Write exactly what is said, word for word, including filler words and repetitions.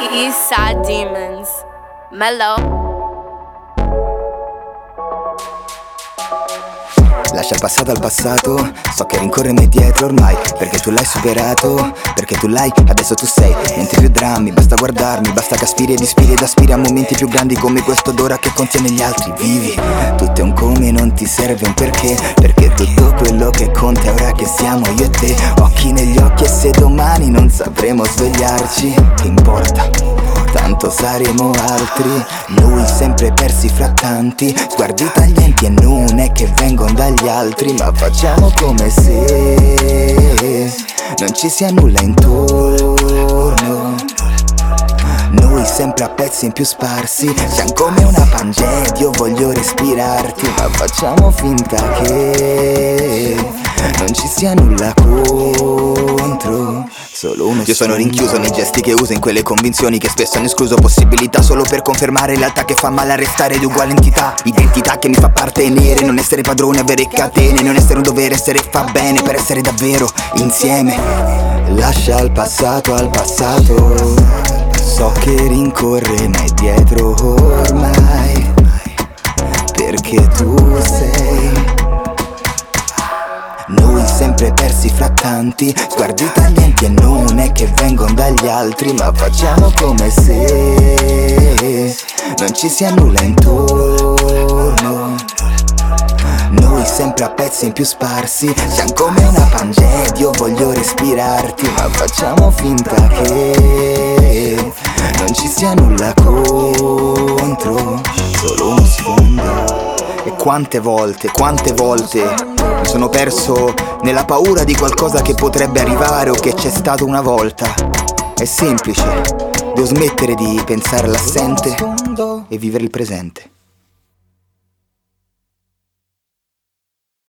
East Side Demons. Mellow. Lascia il passato al passato, so che rincorremi dietro ormai, perché tu l'hai superato, perché tu l'hai, adesso tu sei. Niente più drammi, basta guardarmi, basta che aspiri ed ispiri ed aspiri a momenti più grandi come questo d'ora che contiene gli altri. Vivi, tutto è un come, non ti serve un perché, perché tutto quello che conta è ora che siamo io e te. Occhi negli occhi e se domani non sapremo svegliarci, che importa? Tanto saremo altri, noi sempre persi fra tanti sguardi taglienti e non è che vengono dagli altri, ma facciamo come se non ci sia nulla intorno. Noi sempre a pezzi in più sparsi, siamo come una Pangea, io voglio respirarti, ma facciamo finta che non ci sia nulla contro. Solo uno. Io sono rinchiuso nei gesti che uso, in quelle convinzioni che spesso hanno escluso possibilità solo per confermare realtà che fa male a restare di uguale entità. Identità che mi fa appartenere, non essere padrone, avere catene, non essere un dovere, essere fa bene per essere davvero insieme. Lascia il passato al passato, so che rincorre ma è dietro ormai, perché tu sei. Noi sempre persi fra tanti sguardi taglienti e non è che vengono dagli altri, ma facciamo come se non ci sia nulla intorno. Noi sempre a pezzi in più sparsi, siamo come una Pangea, io voglio respirarti, ma facciamo finta che non ci sia nulla contro, solo uno sfondo. E quante volte, quante volte mi sono perso nella paura di qualcosa che potrebbe arrivare o che c'è stato una volta. È semplice, devo smettere di pensare all'assente e vivere il presente.